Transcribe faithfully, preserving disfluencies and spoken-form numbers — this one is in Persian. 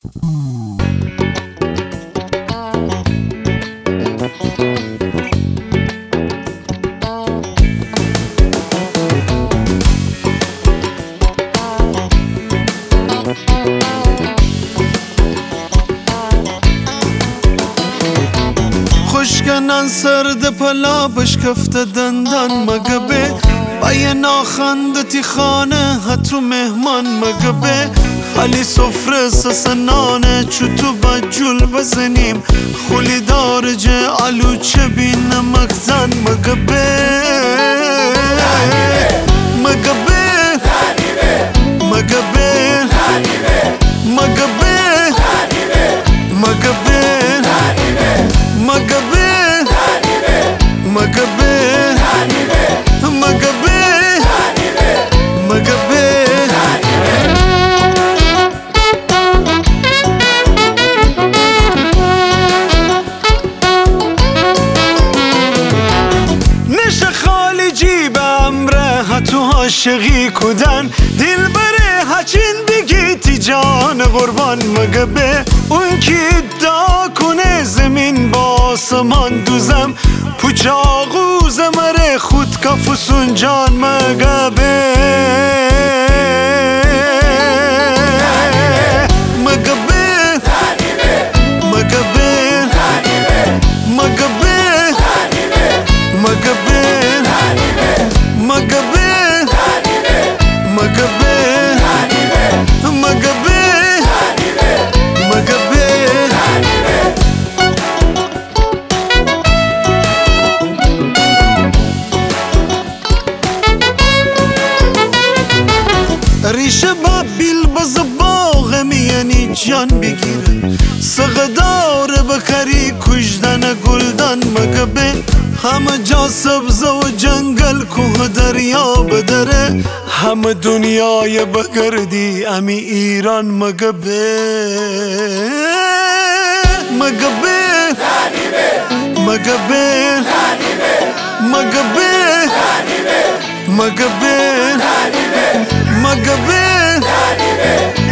خوشگنن سرد پلا بشکفت دندان مگبه بای ناخندتی خانه هتو مهمان مگبه خالی سفره سسنانه چوتو بجول بزنیم خولی دارجه آلو چه بین مگزن مگبه مگبه مگبه مگبه مگبه مگبه مگبه مگبه مگبه نش خالی جیب امره هتو عاشقی کدن دل بره هچین بگی تی جان قربان مگبه اون کی ادعا کنه زمین با آسمان دوزم پوچاقو زمره خود کفوسون جان مگبه مگبه مگبه مگبه مگبه مگبه مگبه مگبه مگبه ریشه با بیل بز باغ یعنی جان بگیره سغدار بکری کشدن گلدان مگبه همه جا سبز و جنگل کوه دریا بدره همه دنیای بگردی امی ایران مگبه مگبه مگبه مگبه مگبه مگبه